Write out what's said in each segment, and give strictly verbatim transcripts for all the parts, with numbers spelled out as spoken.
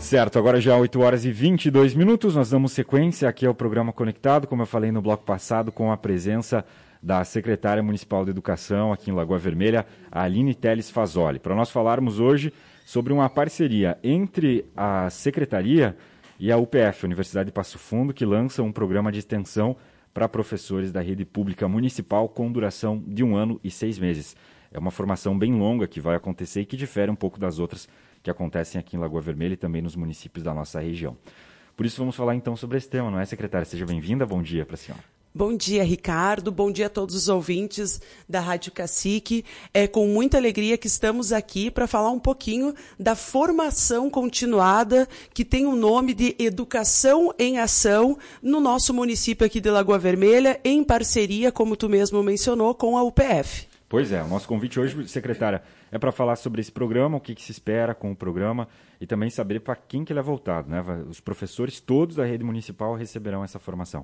Certo, agora já oito horas e vinte e dois minutos, nós damos sequência aqui ao programa Conectado, como eu falei no bloco passado, com a presença da secretária municipal de Educação aqui em Lagoa Vermelha, a Aline Teles Fazoli, para nós falarmos hoje sobre uma parceria entre a secretaria e a U P F, Universidade de Passo Fundo, que lança um programa de extensão para professores da rede pública municipal com duração de um ano e seis meses. É uma formação bem longa que vai acontecer e que difere um pouco das outras que acontecem aqui em Lagoa Vermelha e também nos municípios da nossa região. Por isso vamos falar então sobre esse tema, não é, secretária? Seja bem-vinda, bom dia para a senhora. Bom dia, Ricardo. Bom dia a todos os ouvintes da Rádio Cacique. É com muita alegria que estamos aqui para falar um pouquinho da formação continuada que tem o nome de Educação em Ação no nosso município aqui de Lagoa Vermelha, em parceria, como tu mesmo mencionou, com a U P F. Pois é, o nosso convite hoje, secretária, é para falar sobre esse programa, o que, que se espera com o programa e também saber para quem que ele é voltado, né? Os professores todos da rede municipal receberão essa formação.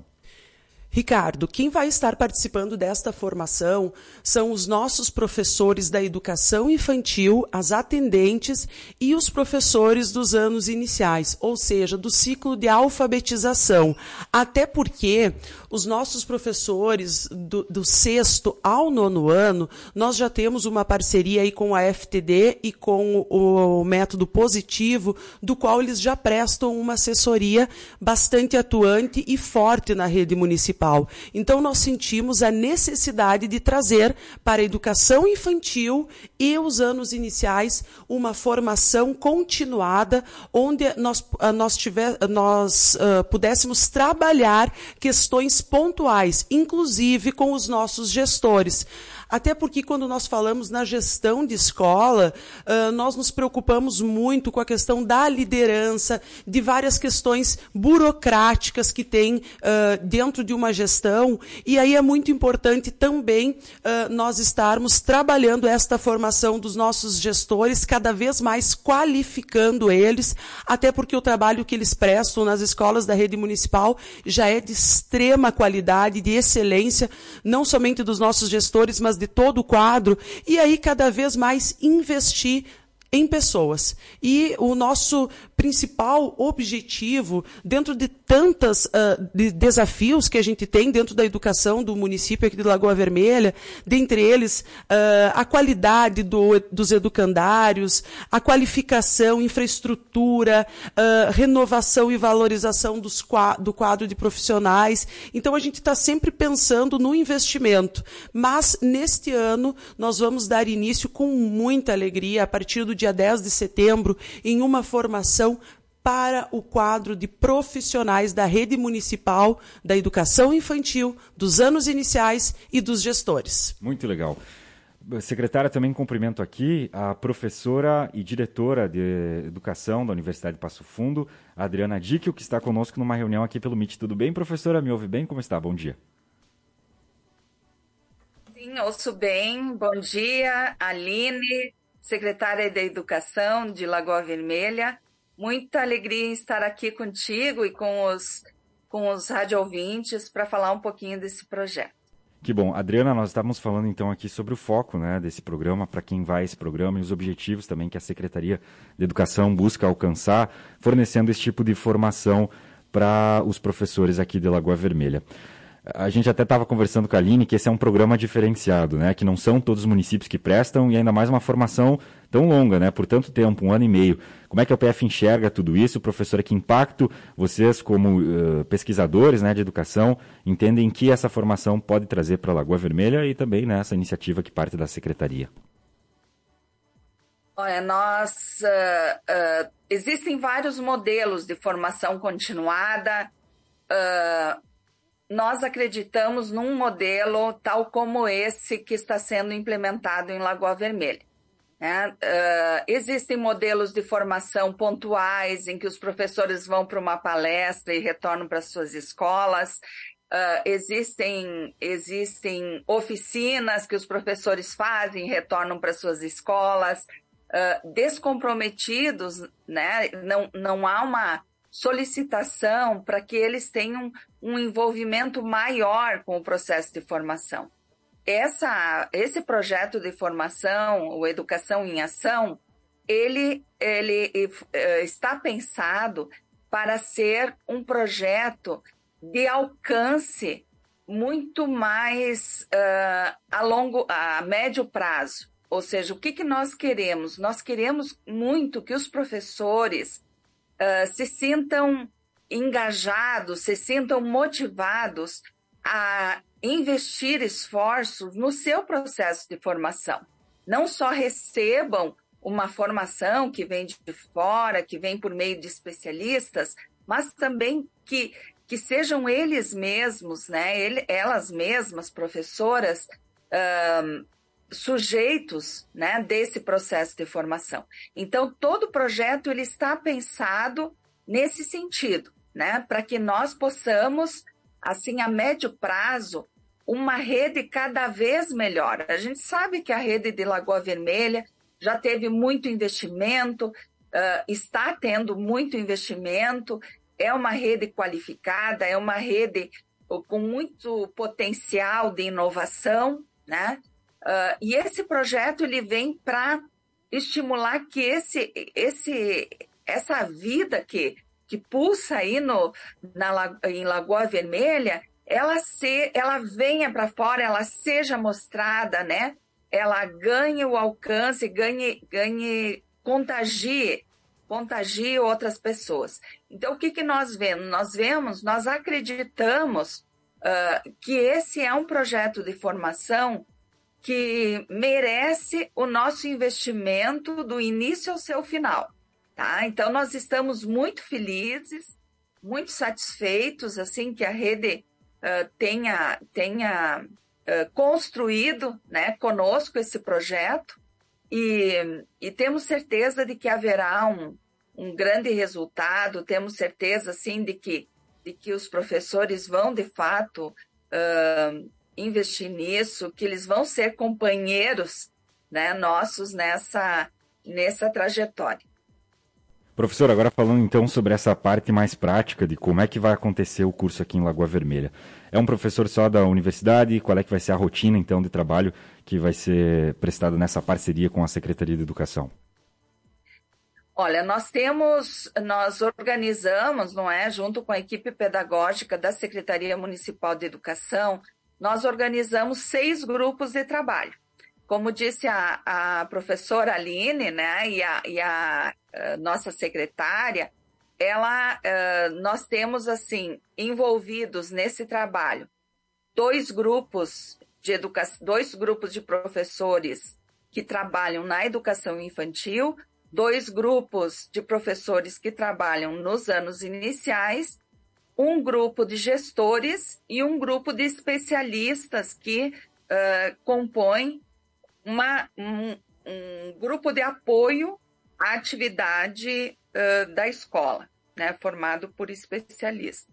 Ricardo, quem vai estar participando desta formação são os nossos professores da educação infantil, as atendentes e os professores dos anos iniciais, ou seja, do ciclo de alfabetização. Até porque os nossos professores do, do sexto ao nono ano, nós já temos uma parceria aí com a F T D e com o, o método positivo, do qual eles já prestam uma assessoria bastante atuante e forte na rede municipal. Então, nós sentimos a necessidade de trazer para a educação infantil e os anos iniciais uma formação continuada, onde nós, nós, tiver, nós uh, pudéssemos trabalhar questões pontuais, inclusive com os nossos gestores. Até porque quando nós falamos na gestão de escola, uh, nós nos preocupamos muito com a questão da liderança, de várias questões burocráticas que tem uh, dentro de uma gestão, e aí é muito importante também uh, nós estarmos trabalhando esta formação dos nossos gestores, cada vez mais qualificando eles, até porque o trabalho que eles prestam nas escolas da rede municipal já é de extrema qualidade, de excelência, não somente dos nossos gestores, mas de todo o quadro, e aí cada vez mais investir em pessoas. E o nosso principal objetivo, dentro de tantos uh, de desafios que a gente tem dentro da educação do município aqui de Lagoa Vermelha, dentre eles uh, a qualidade do, dos educandários, a qualificação, infraestrutura, uh, renovação e valorização dos, do quadro de profissionais. Então, a gente está sempre pensando no investimento. Mas, neste ano, nós vamos dar início com muita alegria, a partir do dia dez de setembro, em uma formação para o quadro de profissionais da rede municipal, da educação infantil, dos anos iniciais e dos gestores. Muito legal. Secretária, também cumprimento aqui a professora e diretora de educação da Universidade de Passo Fundo, a Adriana Dicchio, que está conosco numa reunião aqui pelo Meet. Tudo bem, professora? Me ouve bem? Como está? Bom dia. Sim, ouço bem. Bom dia, Aline, secretária da Educação de Lagoa Vermelha. Muita alegria em estar aqui contigo e com os, com os rádio-ouvintes para falar um pouquinho desse projeto. Que bom. Adriana, nós estávamos falando então aqui sobre o foco, né, desse programa, para quem vai esse programa e os objetivos também que a Secretaria de Educação busca alcançar, fornecendo esse tipo de formação para os professores aqui de Lagoa Vermelha. A gente até estava conversando com a Aline que esse é um programa diferenciado, né? Que não são todos os municípios que prestam e ainda mais uma formação tão longa, né? Por tanto tempo, um ano e meio. Como é que a U P F enxerga tudo isso? Professora, que impacto vocês como uh, pesquisadores, né, de educação entendem que essa formação pode trazer para a Lagoa Vermelha e também nessa, né, iniciativa que parte da Secretaria? Olha, nós... Uh, uh, existem vários modelos de formação continuada. Uh, Nós acreditamos num modelo tal como esse que está sendo implementado em Lagoa Vermelha. Né? Uh, existem modelos de formação pontuais em que os professores vão para uma palestra e retornam para suas escolas. Uh, existem, existem oficinas que os professores fazem e retornam para suas escolas. Uh, descomprometidos, né? não, não há uma solicitação para que eles tenham um envolvimento maior com o processo de formação. Essa, esse projeto de formação, o Educação em Ação, ele, ele está pensado para ser um projeto de alcance muito mais uh, a longo, a médio prazo. Ou seja, o que, que nós queremos? Nós queremos muito que os professores uh, se sintam engajados, se sintam motivados a investir esforços no seu processo de formação. Não só recebam uma formação que vem de fora, que vem por meio de especialistas, mas também que, que sejam eles mesmos, né, ele, elas mesmas, professoras, um, sujeitos, né, desse processo de formação. Então, todo o projeto ele está pensado nesse sentido, né, para que nós possamos, assim, a médio prazo, uma rede cada vez melhor. A gente sabe que a rede de Lagoa Vermelha já teve muito investimento, uh, está tendo muito investimento, é uma rede qualificada, é uma rede com muito potencial de inovação, né? Uh, e esse projeto ele vem para estimular que esse, esse, essa vida que, que pulsa aí no, na, em Lagoa Vermelha, ela, se, ela venha para fora, ela seja mostrada, né? Ela ganhe o alcance, ganhe, ganhe, contagie, contagie outras pessoas. Então, o que, que nós vemos? Nós vemos, nós acreditamos uh, que esse é um projeto de formação que merece o nosso investimento do início ao seu final, tá? Então, nós estamos muito felizes, muito satisfeitos, assim, que a rede uh, tenha... tenha Uh, construído, né, conosco esse projeto e, e temos certeza de que haverá um, um grande resultado, temos certeza, sim, de que, de que os professores vão, de fato, uh, investir nisso, que eles vão ser companheiros, né, nossos nessa, nessa trajetória. Professor, agora falando então sobre essa parte mais prática de como é que vai acontecer o curso aqui em Lagoa Vermelha. É um professor só da universidade? Qual é que vai ser a rotina então de trabalho que vai ser prestada nessa parceria com a Secretaria de Educação? Olha, nós temos, nós organizamos, não é, junto com a equipe pedagógica da Secretaria Municipal de Educação, nós organizamos seis grupos de trabalho. Como disse a, a professora Aline, né, e a, e a, a nossa secretária, ela, uh, nós temos, assim, envolvidos nesse trabalho dois grupos de educação, dois grupos de professores que trabalham na educação infantil, dois grupos de professores que trabalham nos anos iniciais, um grupo de gestores e um grupo de especialistas que uh, compõem Uma, um, um grupo de apoio à atividade uh, da escola, né, formado por especialistas.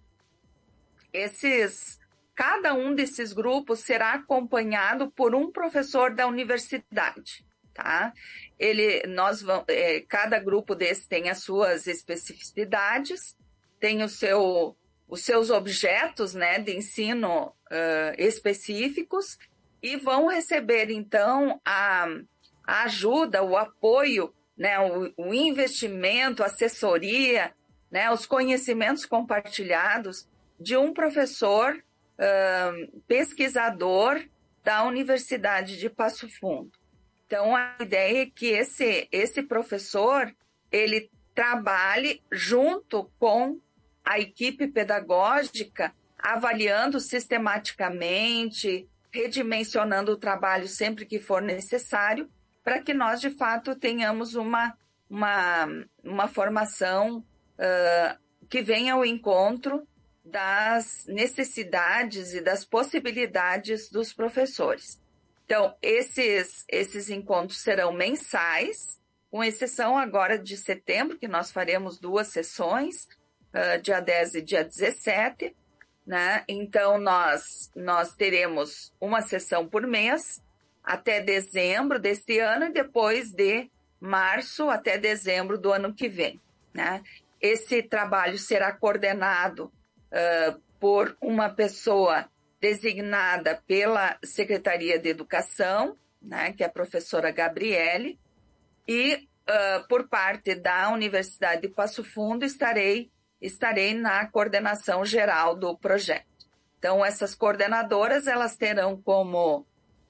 Esses, cada um desses grupos será acompanhado por um professor da universidade, tá? Ele, nós vamos, é, cada grupo desse tem as suas especificidades, tem o seu, os seus objetos, né, de ensino uh, específicos, e vão receber, então, a, a ajuda, o apoio, né, o, o investimento, a assessoria, né, os conhecimentos compartilhados de um professor uh, pesquisador da Universidade de Passo Fundo. Então, a ideia é que esse, esse professor, ele trabalhe junto com a equipe pedagógica, avaliando sistematicamente, redimensionando o trabalho sempre que for necessário, para que nós, de fato, tenhamos uma, uma, uma formação uh, que venha ao encontro das necessidades e das possibilidades dos professores. Então, esses, esses encontros serão mensais, com exceção agora de setembro, que nós faremos duas sessões, uh, dia dez e dia dezessete, né? Então, nós, nós teremos uma sessão por mês até dezembro deste ano e depois de março até dezembro do ano que vem, né? Esse trabalho será coordenado uh, por uma pessoa designada pela Secretaria de Educação, né, que é a professora Gabriele, e uh, por parte da Universidade de Passo Fundo, estarei, estarei na coordenação geral do projeto. Então, essas coordenadoras, elas terão como,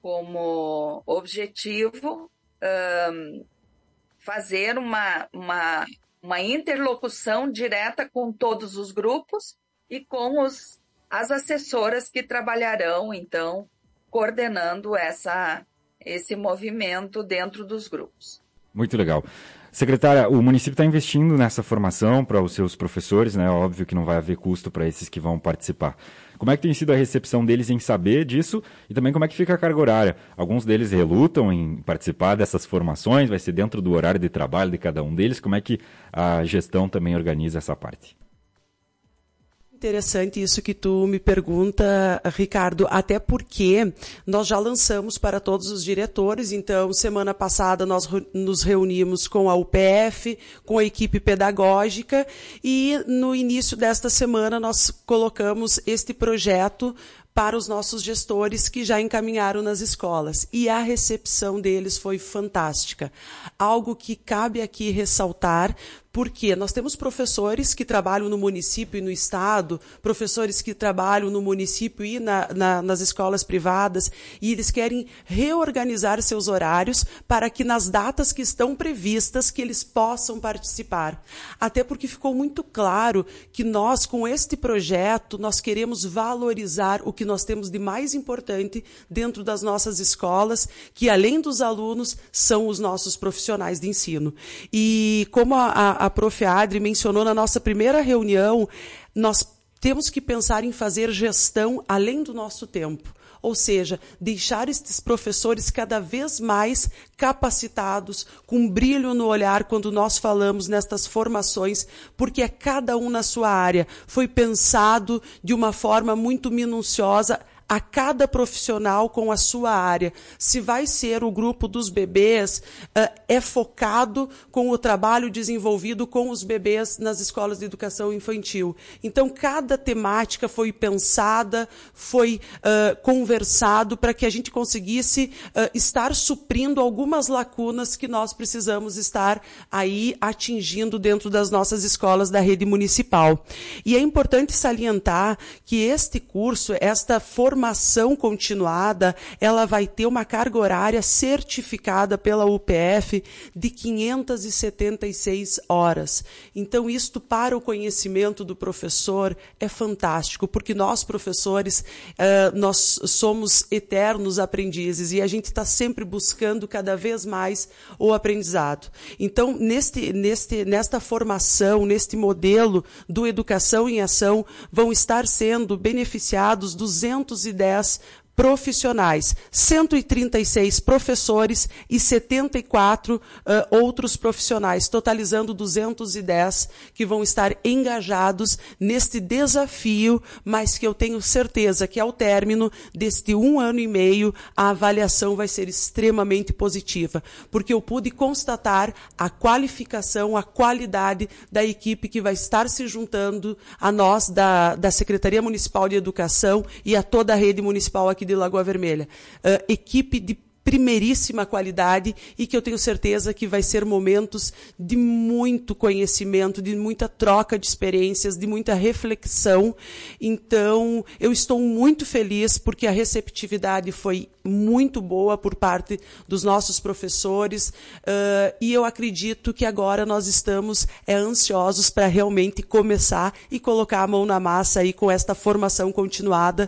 como objetivo um, fazer uma, uma, uma interlocução direta com todos os grupos e com os, as assessoras que trabalharão, então, coordenando essa, esse movimento dentro dos grupos. Muito legal. Secretária, o município está investindo nessa formação para os seus professores, né? Óbvio que não vai haver custo para esses que vão participar. Como é que tem sido a recepção deles em saber disso e também como é que fica a carga horária? Alguns deles relutam em participar dessas formações, vai ser dentro do horário de trabalho de cada um deles. Como é que a gestão também organiza essa parte? Interessante isso que tu me pergunta, Ricardo, até porque nós já lançamos para todos os diretores. Então, semana passada nós nos reunimos com a U P F, com a equipe pedagógica, e no início desta semana nós colocamos este projeto para os nossos gestores que já encaminharam nas escolas. E a recepção deles foi fantástica. Algo que cabe aqui ressaltar, porque nós temos professores que trabalham no município e no estado, professores que trabalham no município e na, na, nas escolas privadas, e eles querem reorganizar seus horários para que nas datas que estão previstas que eles possam participar. Até porque ficou muito claro que nós, com este projeto, nós queremos valorizar o que nós temos de mais importante dentro das nossas escolas, que além dos alunos, são os nossos profissionais de ensino. E como a, a a prof Adri mencionou na nossa primeira reunião, nós temos que pensar em fazer gestão além do nosso tempo. Ou seja, deixar estes professores cada vez mais capacitados, com brilho no olhar quando nós falamos nestas formações, porque é cada um na sua área. Foi pensado de uma forma muito minuciosa a cada profissional com a sua área. Se vai ser o grupo dos bebês, é focado com o trabalho desenvolvido com os bebês nas escolas de educação infantil. Então, cada temática foi pensada, foi uh, conversado para que a gente conseguisse uh, estar suprindo algumas lacunas que nós precisamos estar aí atingindo dentro das nossas escolas da rede municipal. E é importante salientar que este curso, esta formação formação continuada, ela vai ter uma carga horária certificada pela U P F de quinhentas e setenta e seis horas. Então, isto para o conhecimento do professor é fantástico, porque nós, professores, uh, nós somos eternos aprendizes e a gente está sempre buscando cada vez mais o aprendizado. Então, neste, neste, nesta formação, neste modelo do Educação em Ação, vão estar sendo beneficiados duzentos e dez profissionais, cento e trinta e seis professores e setenta e quatro uh, outros profissionais, totalizando duzentos e dez que vão estar engajados neste desafio, mas que eu tenho certeza que ao término deste um ano e meio a avaliação vai ser extremamente positiva, porque eu pude constatar a qualificação, a qualidade da equipe que vai estar se juntando a nós da, da Secretaria Municipal de Educação e a toda a rede municipal aqui de Lagoa Vermelha. Uh, equipe de primeiríssima qualidade e que eu tenho certeza que vai ser momentos de muito conhecimento, de muita troca de experiências, de muita reflexão. Então, eu estou muito feliz porque a receptividade foi muito boa por parte dos nossos professores uh, e eu acredito que agora nós estamos é, ansiosos para realmente começar e colocar a mão na massa aí com esta formação continuada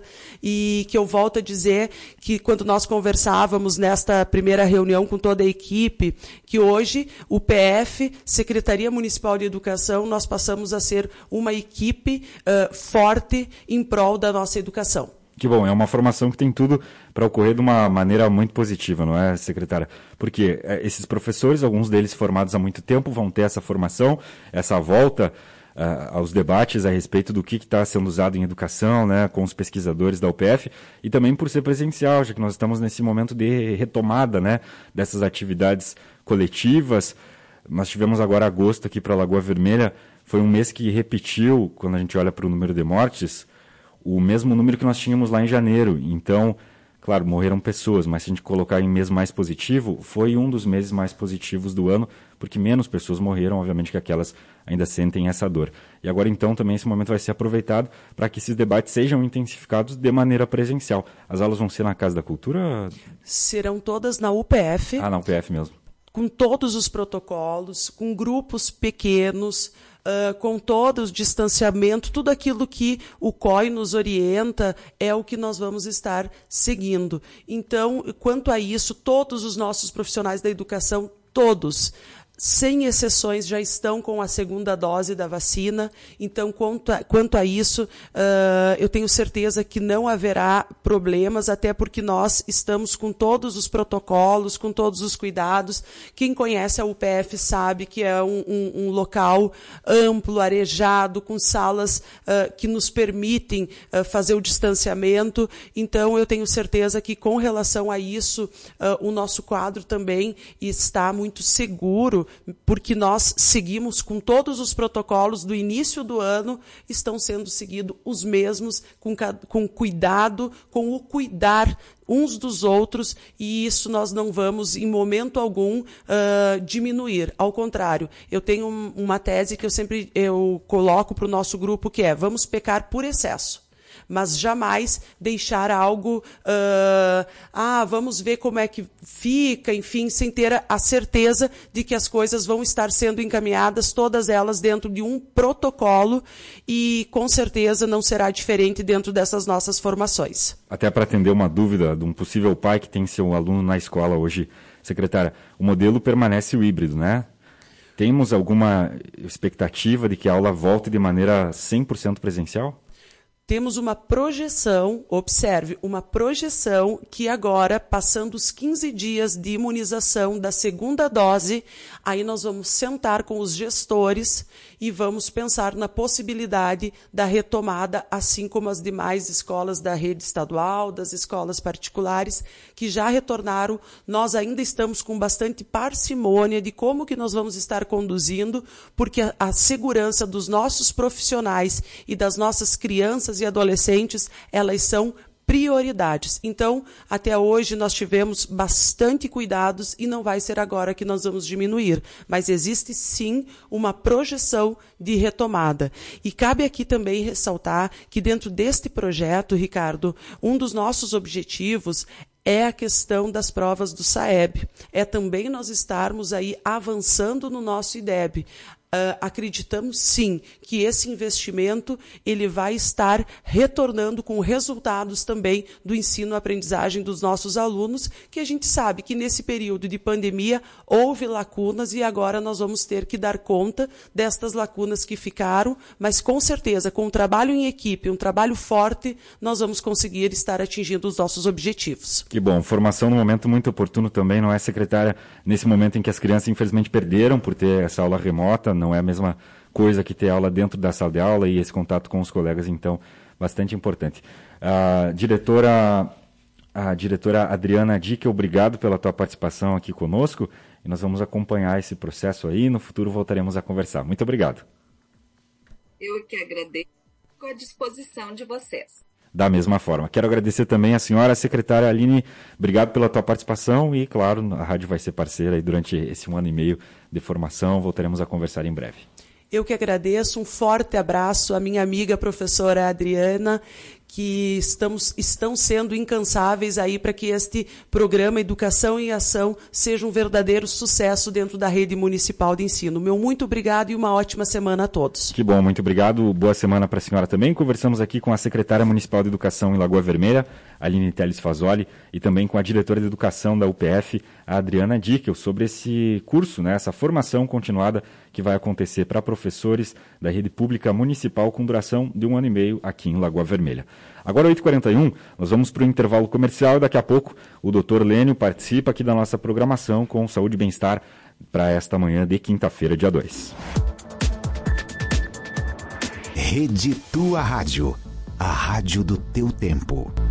e que eu volto a dizer que quando nós conversávamos nesta primeira reunião com toda a equipe, que hoje o P F, Secretaria Municipal de Educação, nós passamos a ser uma equipe uh, forte em prol da nossa educação. Que bom, é uma formação que tem tudo para ocorrer de uma maneira muito positiva, não é, secretária? Porque esses professores, alguns deles formados há muito tempo, vão ter essa formação, essa volta uh, aos debates a respeito do que está sendo usado em educação, né, com os pesquisadores da U P F, e também por ser presencial, já que nós estamos nesse momento de retomada, né, dessas atividades coletivas. Nós tivemos agora agosto aqui para Lagoa Vermelha, foi um mês que repetiu, quando a gente olha para o número de mortes, o mesmo número que nós tínhamos lá em janeiro. Então, claro, morreram pessoas, mas se a gente colocar em mês mais positivo, foi um dos meses mais positivos do ano, porque menos pessoas morreram, obviamente que aquelas ainda sentem essa dor. E agora então também esse momento vai ser aproveitado para que esses debates sejam intensificados de maneira presencial. As aulas vão ser na Casa da Cultura? Serão todas na U P F. Ah, na U P F mesmo. Com todos os protocolos, com grupos pequenos, Uh, com todo o distanciamento, tudo aquilo que o C O I nos orienta é o que nós vamos estar seguindo. Então, quanto a isso, todos os nossos profissionais da educação, todos, sem exceções, já estão com a segunda dose da vacina. Então, quanto a, quanto a isso, uh, eu tenho certeza que não haverá problemas, até porque nós estamos com todos os protocolos, com todos os cuidados. Quem conhece a U P F sabe que é um, um, um local amplo, arejado, com salas uh, que nos permitem uh, fazer o distanciamento. Então, eu tenho certeza que, com relação a isso, uh, o nosso quadro também está muito seguro, porque nós seguimos com todos os protocolos do início do ano, estão sendo seguidos os mesmos, com, com cuidado, com o cuidar uns dos outros, e isso nós não vamos, em momento algum, uh, diminuir. Ao contrário, eu tenho um, uma tese que eu sempre eu coloco para o nosso grupo, que é: vamos pecar por excesso, mas jamais deixar algo, uh, ah, vamos ver como é que fica, enfim, sem ter a certeza de que as coisas vão estar sendo encaminhadas, todas elas dentro de um protocolo, e com certeza não será diferente dentro dessas nossas formações. Até para atender uma dúvida de um possível pai que tem seu aluno na escola hoje, secretária, o modelo permanece o híbrido, né? Temos alguma expectativa de que a aula volte de maneira cem por cento presencial? Temos uma projeção, observe, uma projeção que agora, passando os quinze dias de imunização da segunda dose, aí nós vamos sentar com os gestores e vamos pensar na possibilidade da retomada, assim como as demais escolas da rede estadual, das escolas particulares, que já retornaram. Nós ainda estamos com bastante parcimônia de como que nós vamos estar conduzindo, porque a, a segurança dos nossos profissionais e das nossas crianças e adolescentes, elas são prioridades. Então, até hoje nós tivemos bastante cuidados e não vai ser agora que nós vamos diminuir, mas existe sim uma projeção de retomada. E cabe aqui também ressaltar que dentro deste projeto, Ricardo, um dos nossos objetivos é a questão das provas do SAEB. É também nós estarmos aí avançando no nosso I D E B. Uh, acreditamos sim que esse investimento ele vai estar retornando com resultados também do ensino-aprendizagem dos nossos alunos, que a gente sabe que nesse período de pandemia houve lacunas e agora nós vamos ter que dar conta destas lacunas que ficaram, mas com certeza, com um trabalho em equipe, um trabalho forte, nós vamos conseguir estar atingindo os nossos objetivos. Que bom, formação no momento muito oportuno também, não é, secretária? Nesse momento em que as crianças infelizmente perderam por ter essa aula remota, não é a mesma coisa que ter aula dentro da sala de aula e esse contato com os colegas, então, bastante importante. A diretora, a diretora Adriana Dick, obrigado pela tua participação aqui conosco, e nós vamos acompanhar esse processo aí, no futuro voltaremos a conversar. Muito obrigado. Eu que agradeço, com a disposição de vocês. Da mesma forma. Quero agradecer também a senhora secretária Aline, obrigado pela tua participação e, claro, a rádio vai ser parceira aí durante esse um ano e meio de formação, voltaremos a conversar em breve. Eu que agradeço, um forte abraço à minha amiga professora Adriana, que estamos, estão sendo incansáveis aí para que este programa Educação em Ação seja um verdadeiro sucesso dentro da rede municipal de ensino. Meu muito obrigado e uma ótima semana a todos. Que bom, muito obrigado. Boa semana para a senhora também. Conversamos aqui com a secretária municipal de Educação em Lagoa Vermelha, Aline Teles Fazoli, e também com a diretora de Educação da U P F, a Adriana Dickel, sobre esse curso, né, essa formação continuada que vai acontecer para professores da rede pública municipal com duração de um ano e meio aqui em Lagoa Vermelha. Agora, oito e quarenta e um, nós vamos para o intervalo comercial e daqui a pouco o doutor Lênio participa aqui da nossa programação com Saúde e Bem-Estar para esta manhã de quinta-feira, dia dois. Rede Tua Rádio, a rádio do teu tempo.